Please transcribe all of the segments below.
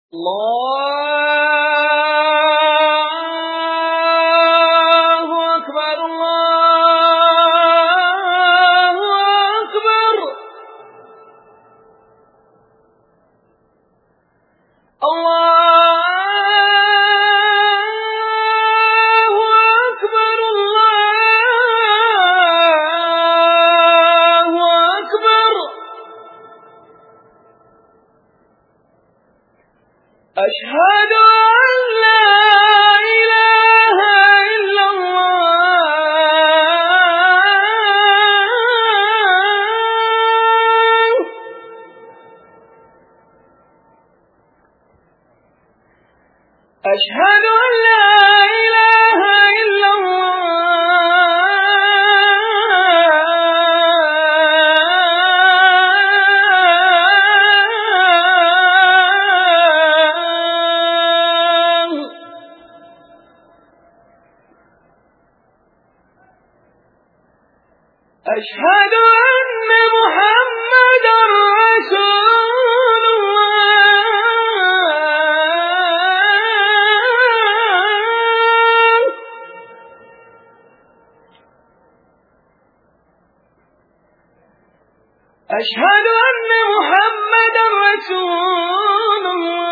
الله أكبر الله أكبر الله أكبر الله أكبر أشهد أن لا إله إلا الله أشهد أن لا إله إلا أشهد أن محمدًا رسول الله أشهد أن محمدًا رسول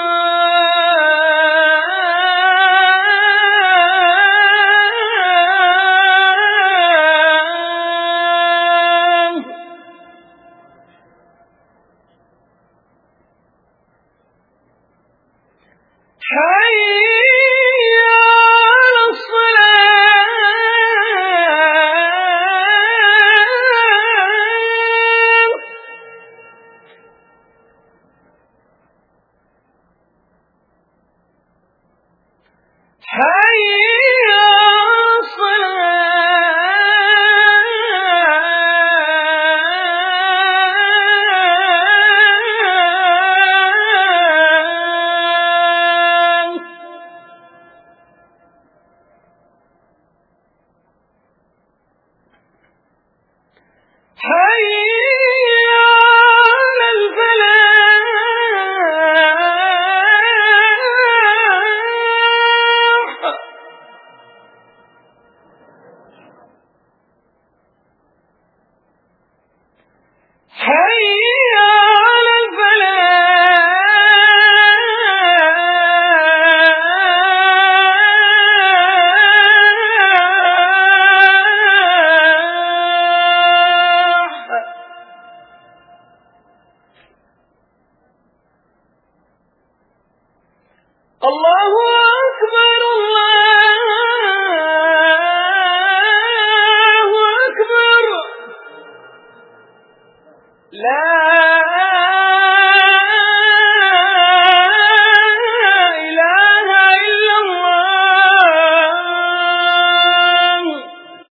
حي على الصلاة حي على حي على الفلاح حي على الفلاح الله أكبر الله أكبر لا